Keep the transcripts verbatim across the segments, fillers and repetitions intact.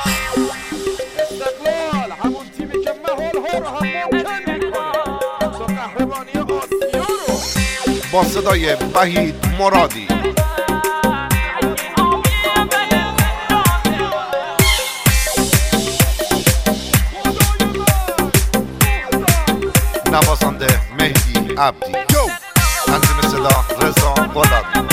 استقلال همون تیمی که مهال ها رو هم ممکن میکنه تا قهرمانی آسیا رو. با صدای وحید مرادی. نوازنده مهدی عبدی. تنظیم صدا رضا غلامی.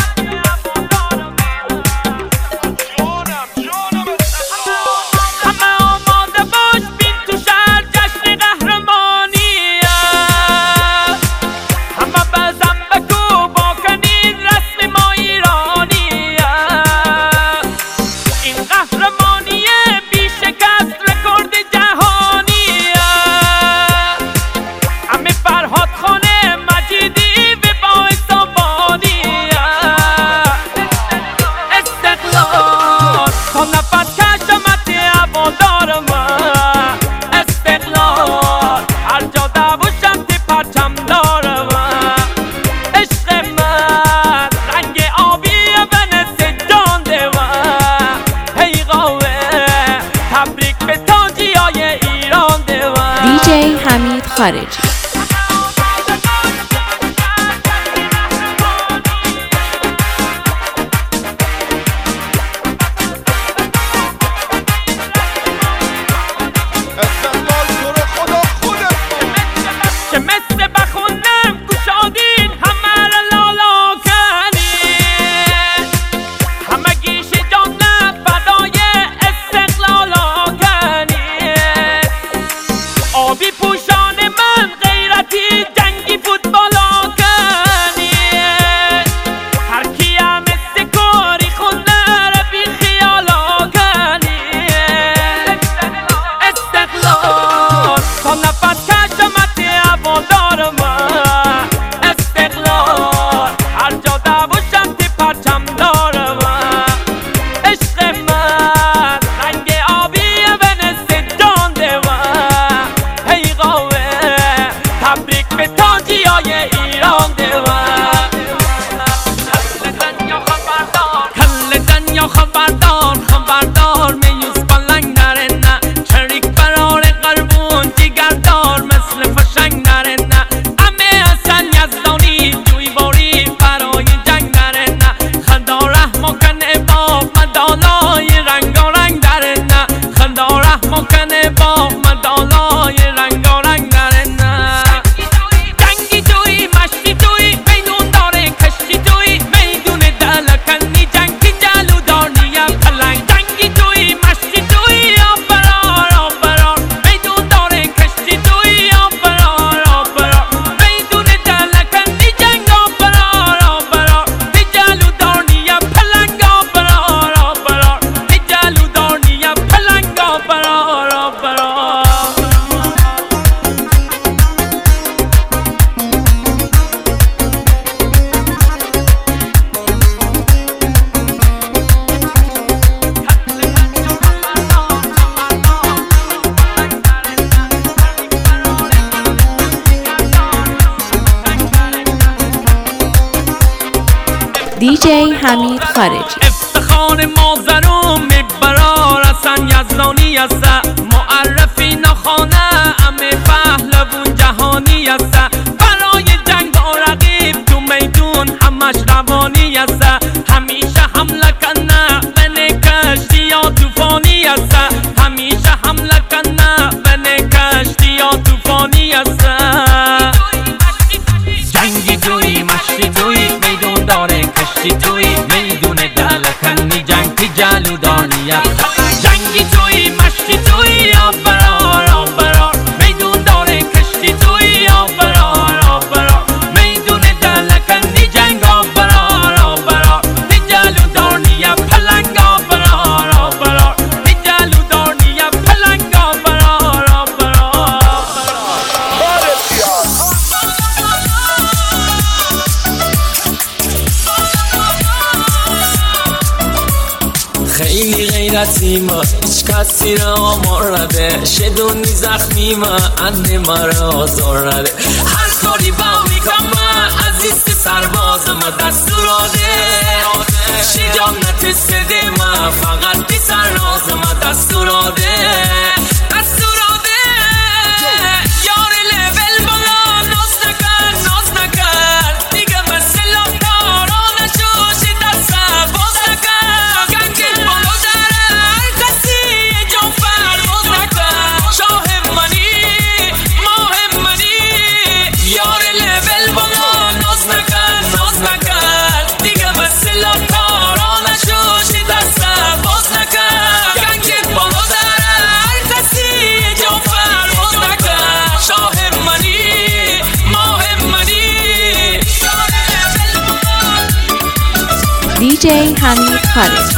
دیجی حمید خارجی. دیجی حمید خارجی. افتخار مازروم برار حسن یزدانی است، معرفی نخانه امه پهلوون جهانی است، برای جنگ و رقیب تو میدون همش روانی است، همیشه حمله کنه بن کشتی یا طوفانی است، همیشه حمله کنه بن کشتی یا طوفانی است. جنگی دوی مشتی دوی میدون داره کشتی توی میدون دلکنی جنگ که جلودانی جنگی توی مشتی توی آبرار آبرار میدون داره کشتی توی آبرار آبرار میدون دلکنی جنگ آبرار آبرار تی جلودانی پلنگ آبرار آبرار تی جلودانی پلنگ آبرار آبرار. خیلی غیرتی ما هیچ کسی را آمار نده، شدونی زخمی ما انده ما را آزار نده، هر کاری با میکنم عزیز سرباز ما دستوراده، شجاعت سده ما فقط بی سر راز ما دستوراده. حمید خارجی.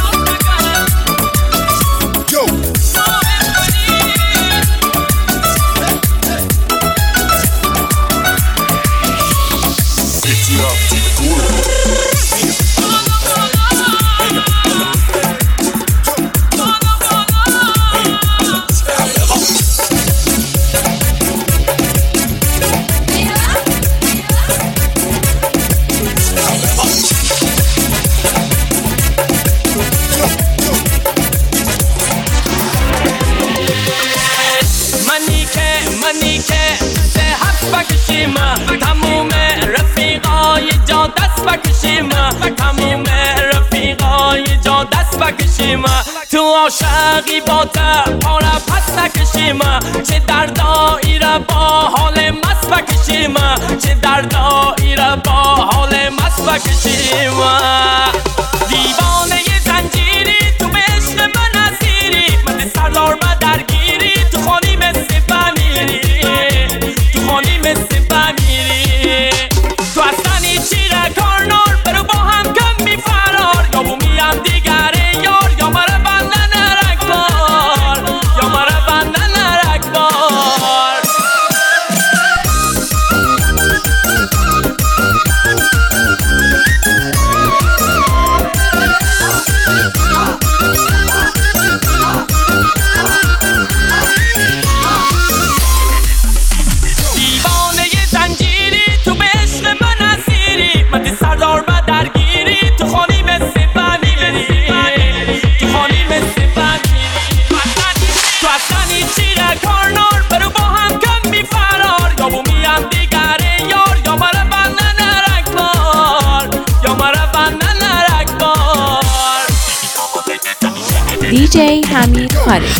تموم رفیقای جا دست بکشیم تموم رفیقای جا دست بکشیم تو عاشقی با ته پاره پس نکشیم چه در دایره با حال مست بکشیم چه در دایره با حال مست بکشیم دیوانه زنجیری تو به عشق من اسیری من سردار و درگیری تو خانی مثل بمیری تو خانی مثل بمیری تو اصلا چیره کارنار برو با هم کم می فرار یا بومی هم دیگره یار یا مرا بندن رکبار یا مرا بندن رکبار دیجی حمید خارجی.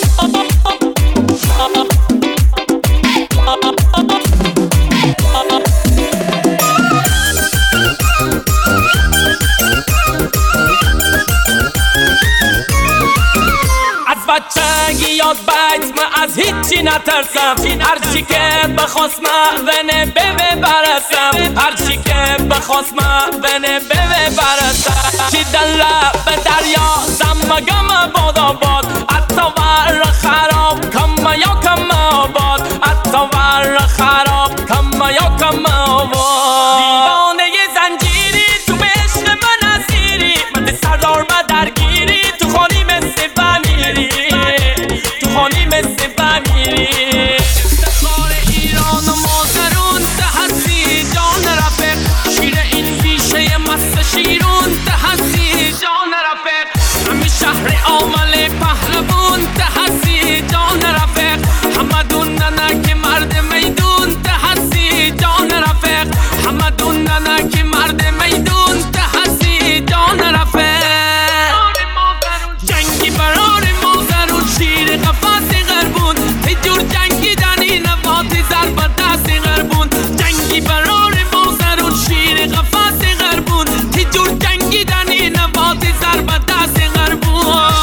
بچگی یاد بیت من از هیچی نترسم هرچی که بخواست من ونه به برسم هرچی که بخواست من ونه به برسم چی دل به دریا زمگم باد آباد حتی ور خراب کم یا کم آباد حتی ور خراب کم یا کم آباد دیوانه زنجیری تو به عشق من اسیری من سردار و درگیری تو خانی مثل بمیری تو خانی مثل بمیری افتخار ایران و مادرون تحسی جان رفق شیر این بیشه مست شیرون تحسی جان رفق همین شهر آمل پهلوون تحسی جان رفق همدون ننک مرد میدون تحسی جان رفق همدون ننک مرد میدون تحسی جان رفق جنگی برار مازرون شیر قفاس غربون هجور جنگی دنی نبات ضرب دست غربون جنگی برار مازرون شیر قفاس غربون هجور جنگی دنی نبات ضرب دست غربون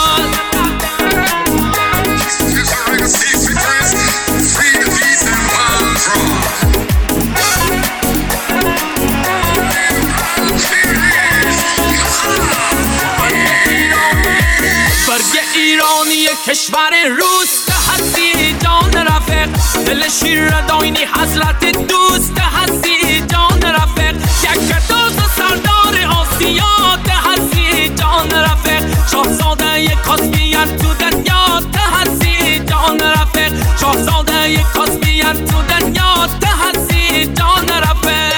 ایرانی کشور روس هستی جان رفق دل شیر داینی حضرت دوست هستی جان رفق یک دوست سردار آسیا هستی جان رفق شاهزاده کاسپیان تو دنیا هستی جان رفق شاهزاده کاسپیان تو دنیا هستی جان رفق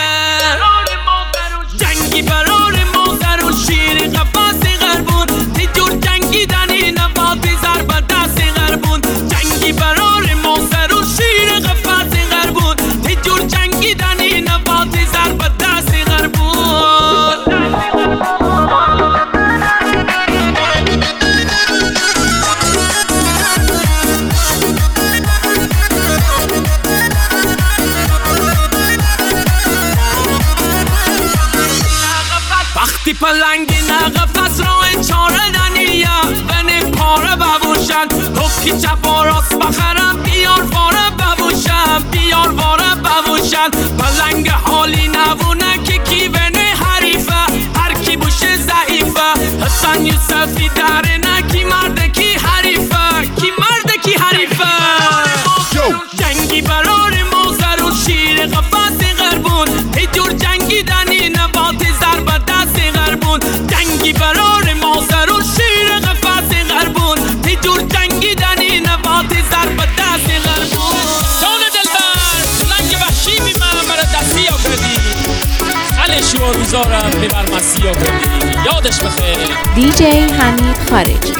جنگی برار مادرون شیر قفاس غربون هجور جنگی دنی نبات ضرب دست غربون جنگی برار مازرون شیر قفاس غربون هجور جنگی دنی نبات ضرب دست غربون وقتی پلنگی نقفص راه چاره دنیه بنی پاره ببوشن حکی چپ و راست بخرم بیار واره ببوشن بیار واره ببوشن پلنگ حالی نبونه که کی بنی حریفه هر کی بوشه ضعیفه رفتی دره نه کی مرده کی حریفه کی مرده کی حریفه جنگی برار موزر و شیر قفص غربون ای جور جنگیدنی نبات ضربه دست غربون جنگی برار موزر و شیر قفص غربون ای جور جنگیدنی نبات ضربه دست غربون سال دلبر لنگ وحشی بی من برا دستی ها کردی خلشی و روزارم ببر مسی ها کردی یادش بخیر دی جی حمید خارجی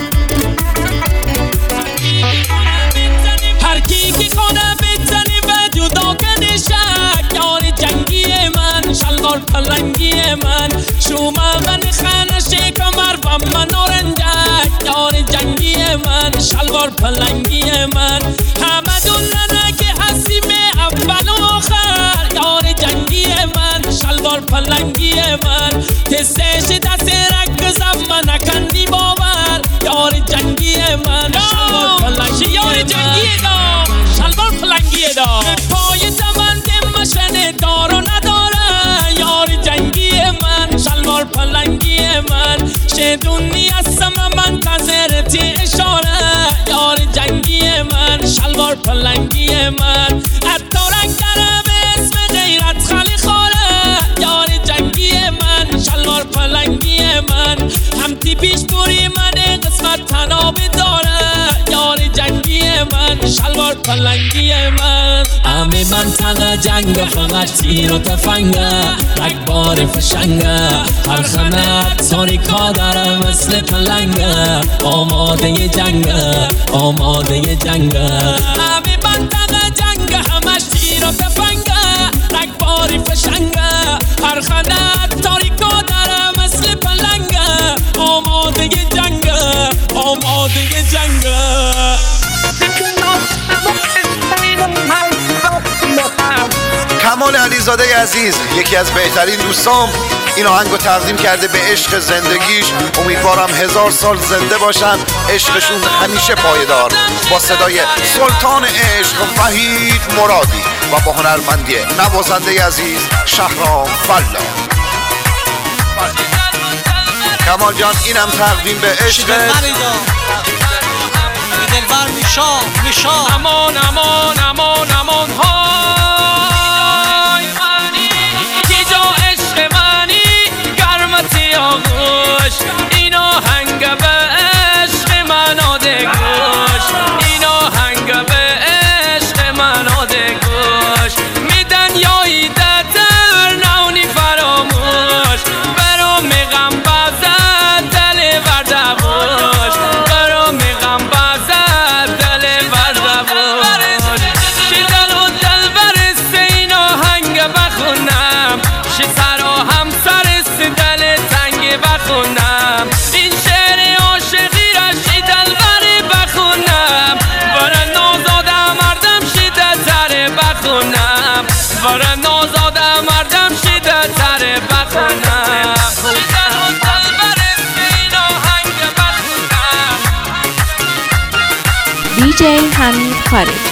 هر کی که کنه بزنی و جدا کنه شک یار جنگی من شلوار پلنگی من شوما من خانه کمر و من نارنجک یار جنگی من شلوار پلنگی من همه دونه که حسیم اول و آخر یار جنگی من شلوار پلنگی من تستش دست رک زمان نکندی باور یار جنگی من شلوار پلنگی یار جنگی دا شلوار پلنگی دا پای زمان مشن دار و نداره یار جنگی من شلوار پلنگی من شدونی هستم منتظرتی اشاره یار جنگی من شلوار پلنگی من حتی رنگ داره به اسم غیرت خالی خوره یار جنگی من شلوار پلنگی من همتی پیش دوری من قسمت تناب داره یار جنگی من شلوار پلنگی من همه منطقه جنگ فقط تیر و تفنگه رگبار فشنگه هر خنت تاریکا داره مثل پلنگه آماده جنگه آماده جنگه همه منطقه جنگ همش تیر و تفنگه رگباری فشنگه هر خنت تاریکا داره مثل پلنگه آماده جنگه آماده جنگه کمال علیزاده عزیز یکی از بهترین دوستام این آهنگو تقدیم کرده به عشق زندگیش. امیدوارم هزار سال زنده باشن، عشقشون همیشه پایدار. با صدای سلطان عشق وحید مرادی و با هنرمندی نوازنده عزیز شهرام فلا. کمال جان اینم تقدیم به عشق دلبر میشا میشا امان امان امان امان های کی جا عشق منی گرمتی آغوش اینا هنگ به عشق من آده گوش اینا هنگ به عشق من آده گوش میدن یایی دتر نونی فراموش برام غم بزد دل بردبوش برام غم بزد دل بردبوش شی دل و دل برست اینا هنگ بخونم شی سر و همسر است دل تنگ بخونم این شعر عاشقی را شی دل بری بخونم برای نازاده مردم شیده تره بخونم برای نازاده مردم شیده تره بخونم شی دل و دل برست اینا هنگ بخونم دی جی حمید خارجی.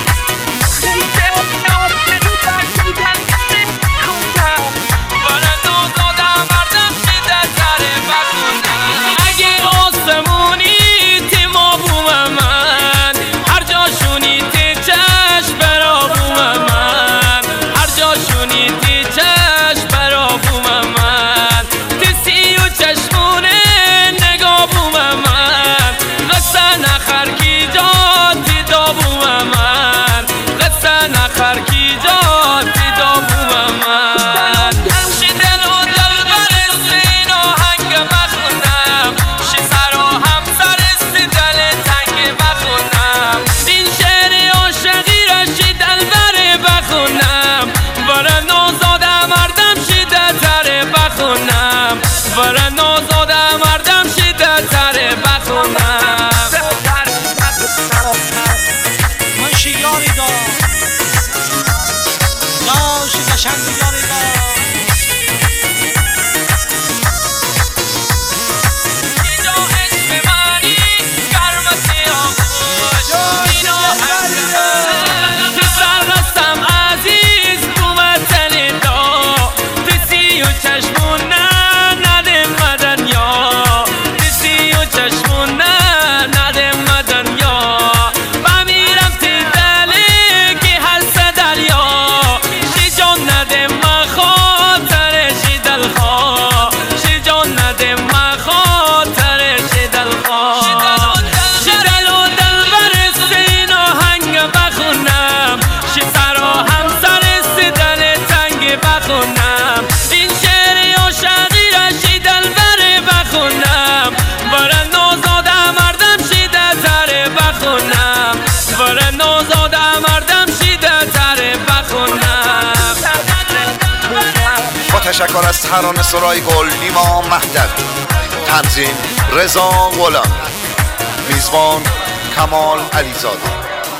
اگه آسمونی تی ما بوم من هر جاشونی تی چشم برا بوم من هر جاشونی تی چشم برا بوم من تی سی و چشمونه نگاه بوم من قصه نخر کی جا تی دا بوم من تشکر از ترانه سرای گل نیما مهدوی، تنظیم رضا غلامی، میزبان کمال علیزاده.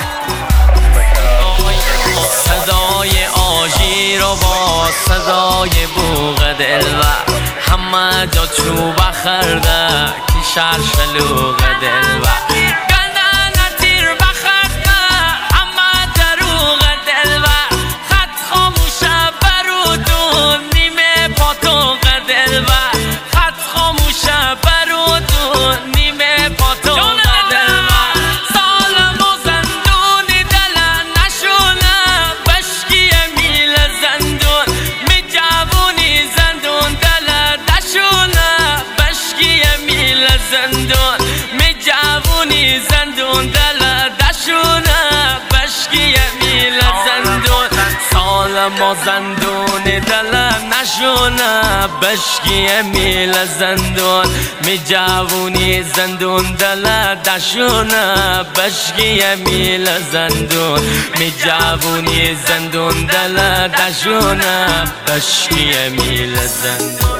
صدای آژیر و با صدای بوق دلبر، همه جا چوب خرده که شرشلوق دلبر، گندن تیر بخرده همه دروغ دلبر، خط خاموشه برودون نیمه پاتوق دلبر، خط خاموشه برودون نیمه پاتوق دلبر، سالم و زندونی دل نشونه بشکی میل زندون، می جوونی زندون دل دشونه بشکی میل زندون، می جوونی زندون دل دشونه بشکی میل زندون، سالم و زندون دل نشونه بشکی میل زندون، می جوونی زندون دل دشونه بشکی میل زندون، می جوونی زندون دل دشونه بشکی میل زندون.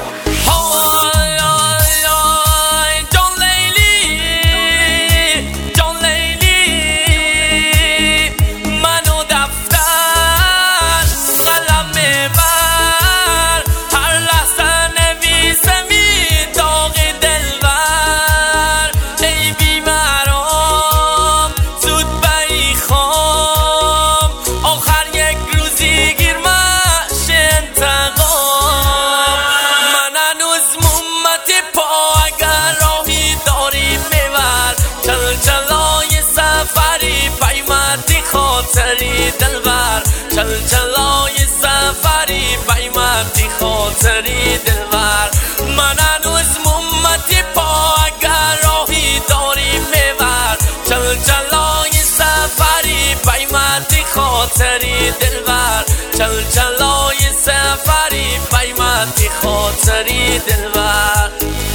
دلبر چل چلای سفری قیمتی خاطری دلبر، من هنوز ممتی پا اگر راهی داری میبر، چل چلای سفری قیمتی خاطری دلبر، چل چلای سفری قیمتی خاطری دلبر.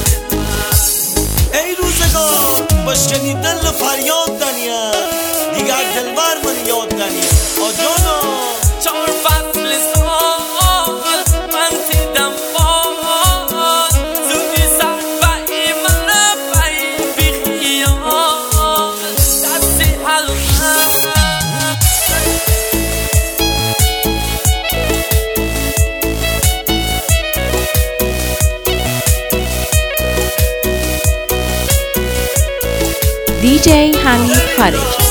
ای روزگار با شنیدن فریاد دنیا دیگر دلبر من یاد ننی آجانا، چهار فصل سال من دیدم باد، زودی سر بایی من بایی بی خیال دستی حلقه. دی جی حمید خارجی.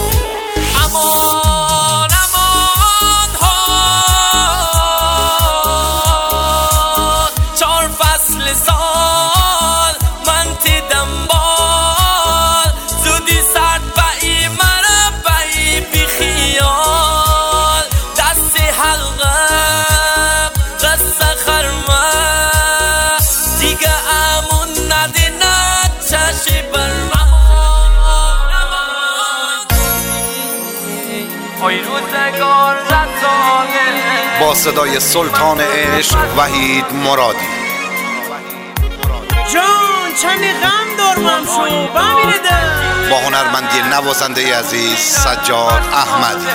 با صدای سلطان عشق وحید مرادی. جان چند غم دارم شو ببینیدم، با هنرمندی نوازنده عزیز سجاد احمدی.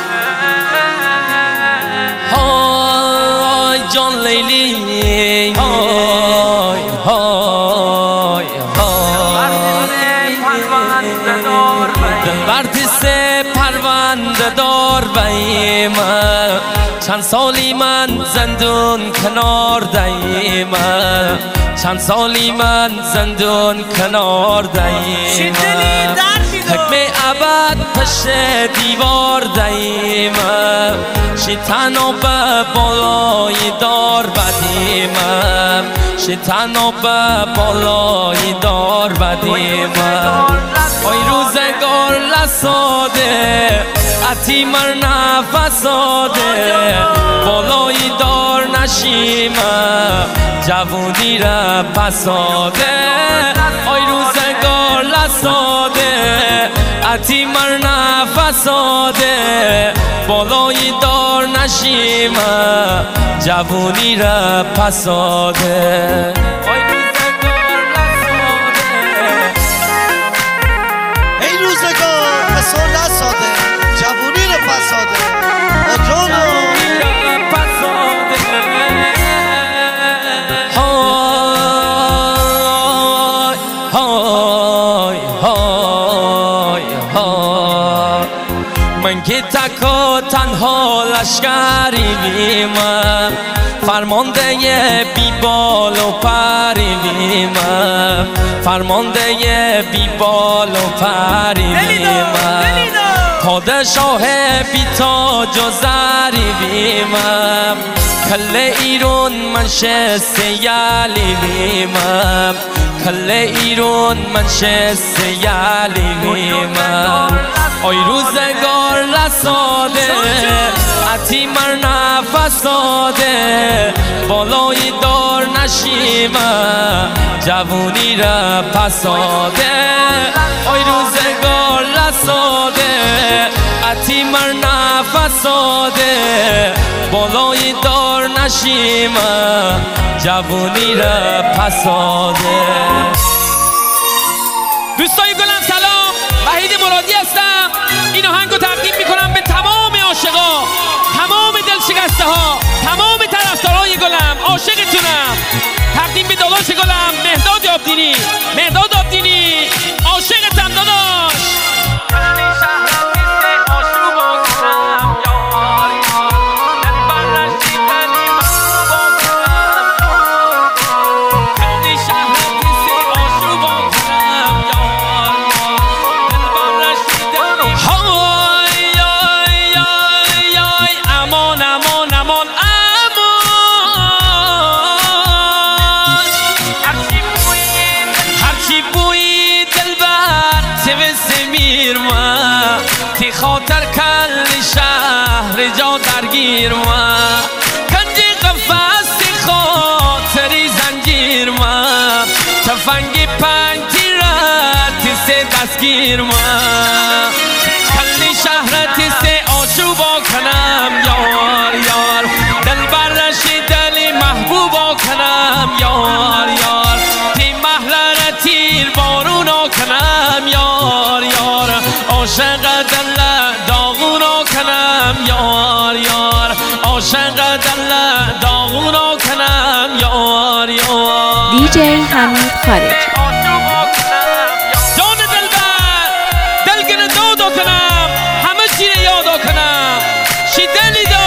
های جان لیلی های های های بردیس پرونده دار بیم، چند سالی من زندون کنار دیم، چند سالی من زندون کنار دیم، حکم ابد پشت دیوار دیم، شیطانو به بالای دار بدیم، شیطانو به بالای دار بدیم. ای روزگار لساده اتی مر نفساده، بالای دار نشیم جوونی را پساده، ای روزگار لساده اتی مر نفساده، بالای دار نشیم جوونی را پساده. من که تک و تنها لشکری بیمم فرمانده بی بال و پری بیمم فرمانده بی بال و پری بیمم پادشاه بی تاج و زری بیمم کل ایران منشست یلی بیمم کل ایران منشست یلی بیمم آی روزگار لساده عتی مر نفساده بالای دار نشیمه جوونی را پساده آی روزگار لساده عتی مر نفساده بالای دار نشیمه جوونی را پساده. دوستای گلم سلام، وحید مرادی هستم. این آهنگو تقدیم میکنم به تمام عاشقا، تمام دلشکسته ها، تمام طرفدارای گلم. عاشقتونم. تقدیم به داداش گلم مهداد آبدینی. مهداد آبدینی عاشقتم داداش. خاطر کل شهر جا درگیر ما کنج قفص خاطری زنجیر ما تفنگ پنج تیرت سه دستگیر ما کل شهرت سه آشوبا کنم یار یار دل برش دل محبوبا کنم یار یار تی محلر تیر بارونا کنم یار یار عاشق دل داغونا کنم یار یار عاشق دل داغونا کنم یار یار دی جی حمید خارجی. جان دلبر دلگن دادا کنم همه چی یادا کنم شی دلی دا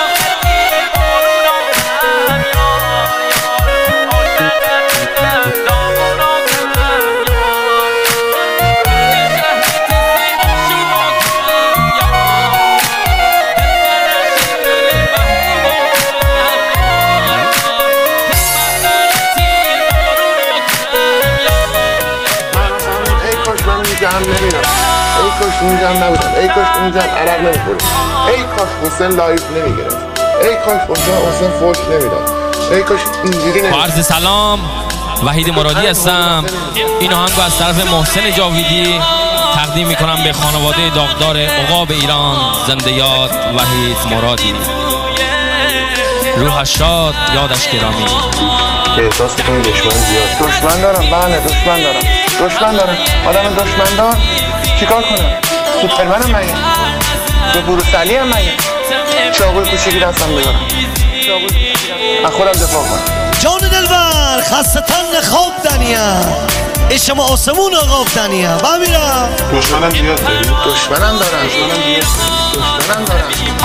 جمع نمیرم. ای کاش اونجا نبودم. ای کاش اونجا عرق نمیخوریم. ای کاش حسین لایف نمیگرفت. ای کاش اونجا حسین فوش نمیداد. ای کاش اینجوری نمیداد. عرض سلام، وحید مرادی هستم. این آهنگو از طرف محسن جاویدی تقدیم میکنم به خانواده داغدار عقاب ایران. زنده یاد وحید مرادی. روحش شاد، یادش گرامی. احساس میکنی دشمن زیاد. دشمن دارم، بله دشمن دارم. دشمن دارم. آدم دشمن دار چیکار کنم؟ سوپرمنم مگه؟ به بروسلی هم مگه؟ چاقوی کوچیکی دستم بگارم. از خودم دفاع کنم. جان دلبر خستتن خواب دنیا اشما آسمون آقاب دنیا بمیرم. دشمنم زیاد داری؟ دشمنم دارم. دشمنم زیاد دشمنم دارم.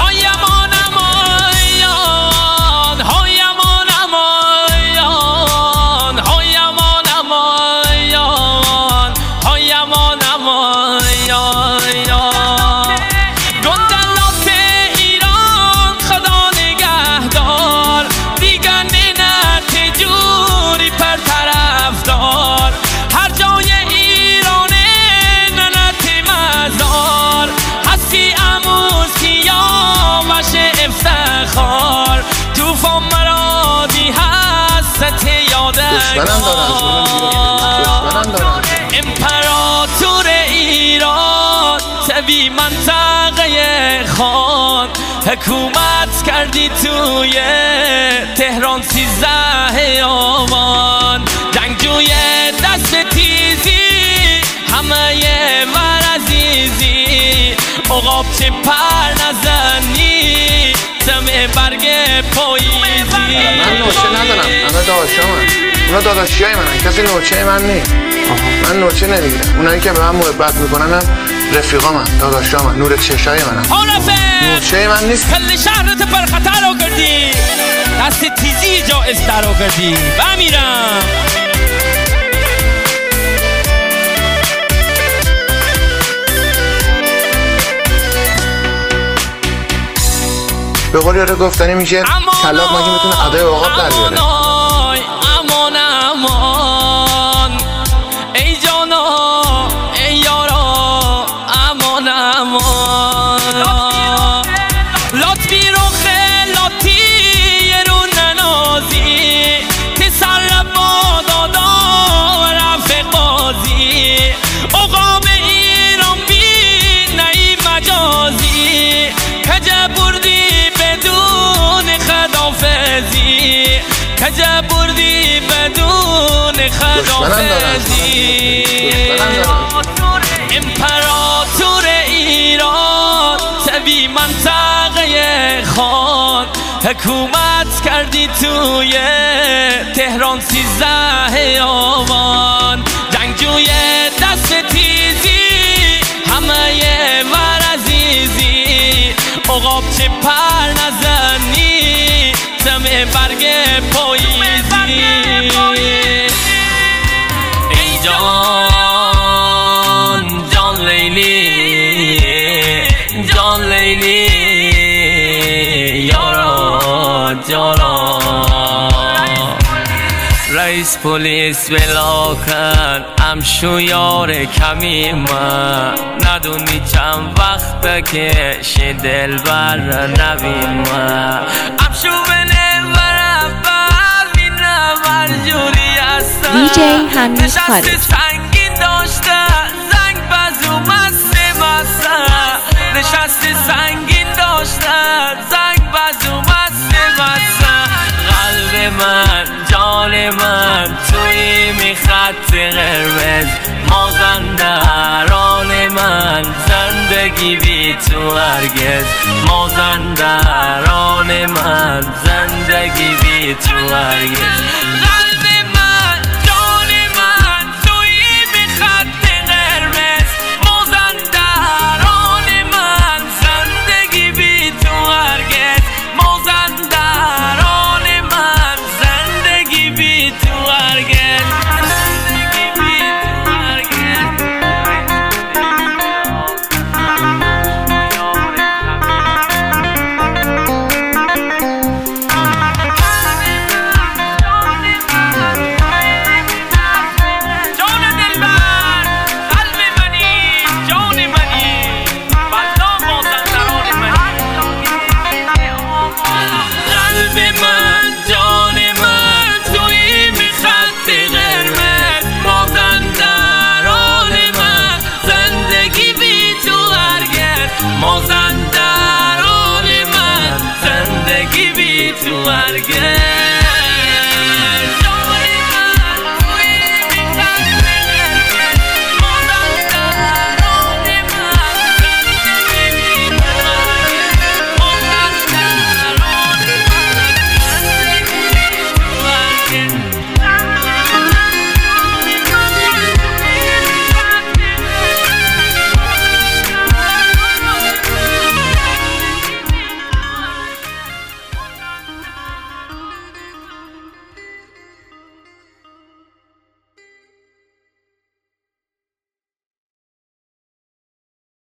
دشمنم دارم. دشمنم دارم. امپراتور ایران تبی منطقه خان حکومت کردی توی تهران سیزده آبان جنگجوی دست تیزی همه ور عزیزی عقاب چه پر نزنی سمه برگ پاییزی. من نوچه ندارم. همه داشتم اونا داداشی های منن. کسی نوچه من نی. من نوچه نمیگیرم. اونایی که به من محبت میکنن هم رفیقا من داداشا من نور چشای منم عارفه نور چشای من نیست کل شهرت پر خطر آوردی دست تیزی جایز در آوردی بمیرم به قول یاره گفتنی میشه طلاق مگه میتونه ادای اوقات در بیاره امان امان ای جانا ای یارا امان امان لطفی رو خلاتی رو ننازی تسر بادادا رفع قاضی اقام ایران بی نهی مجازی کجا بردی بدون خدافزی کجا بردی بدون خدافزی امپراتور ایران تبی منطقه خان حکومت کردی توی تهران سیزده آوان جنگجوی دست تیزی همه ور عزیزی عقاب چه پر نزنی سمه برگ پاییزی ای جان جان لیلی جان لیلی یارا جارا رئیس پلیس بلا کن امشو یار کمی من ندونی چند وقته که شه دل بر نبین من امشو بنه برم ببینم هر جوری هستم دی جی حمید خارج سنگین داشته زنگ بزو مست مست نشست سنگین داشته زنگ بزو مست مست قلب من جان من توی می خط قرمز مازندران من زندگی بی تو هرگز مازندران من زندگی بی تو هرگز